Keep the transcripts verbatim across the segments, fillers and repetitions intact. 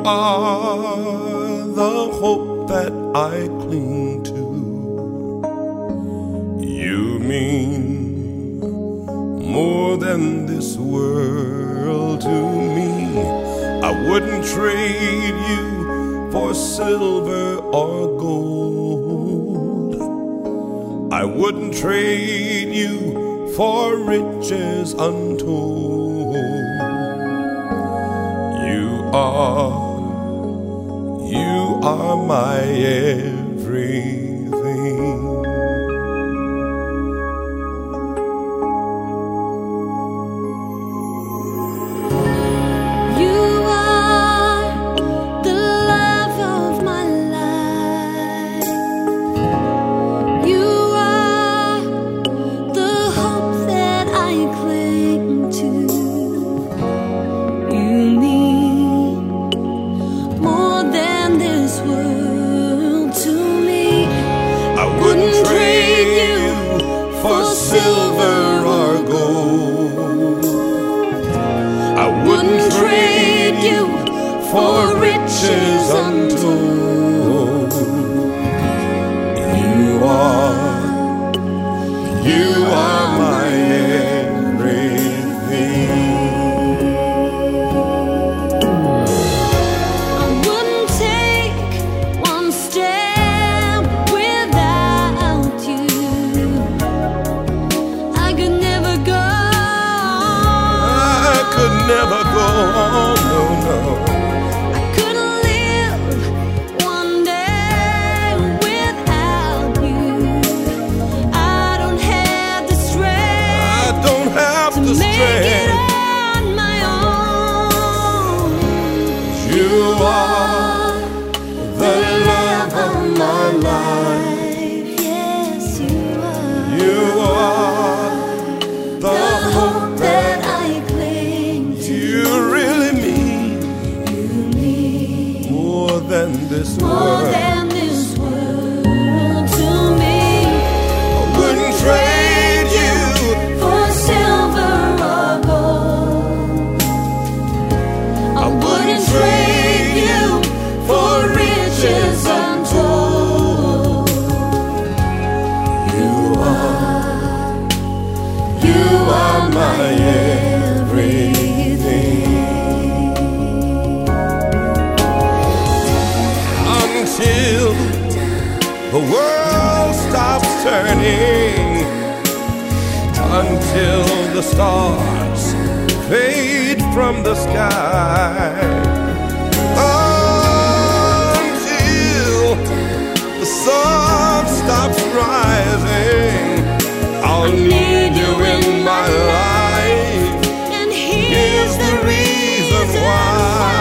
are the hope that I cling to. You mean more than this world to me. I wouldn't trade you for silver or gold. I wouldn't trade you for riches untold. You are, you are my everything. Silver or gold, I wouldn't trade you for riches untold. You are, you are my everything. I wouldn't take one step without you. Never go on, no, no. I couldn't live one day without you. I don't have the strength. I don't have to the make strength. it on my own. You are the love of my life. Yes, you are. You are the hope that I you really mean, you mean more than this more world. than this world to me. I wouldn't trade you for silver or gold. I wouldn't trade you for riches untold. You are, you are my everything. Until the world stops turning, until the stars fade from the sky, until the sun stops rising, I'll need you in my life. And here's the reason why.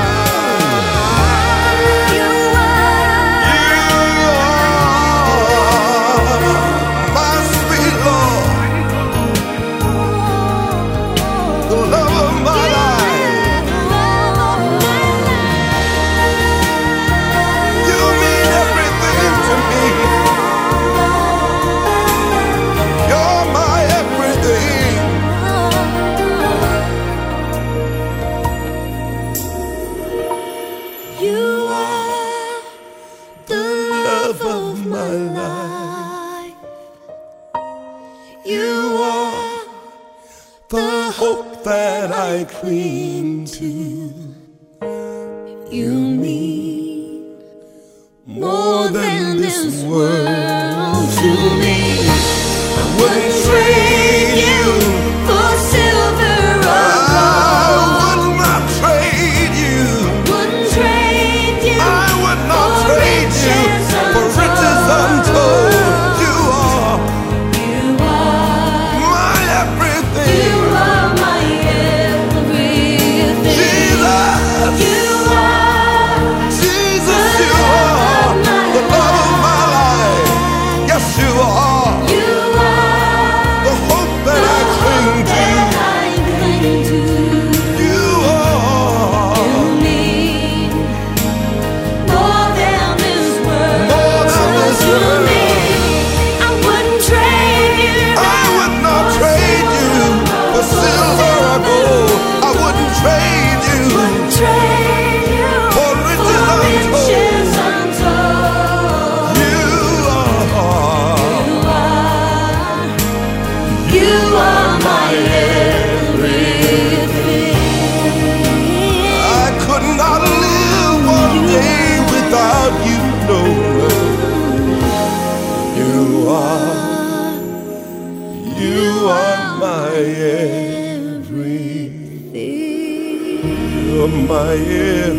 You are the love of my life. You are the hope that I cling to. You mean more than this world to me. I wouldn't trade you for silver or gold. I would not trade you. Wouldn't trade you. I would not trade you for riches untold. You are, you are my everything. You are my everything. Jesus. You are Jesus, you are the love of my life. Yes, you are. my ear.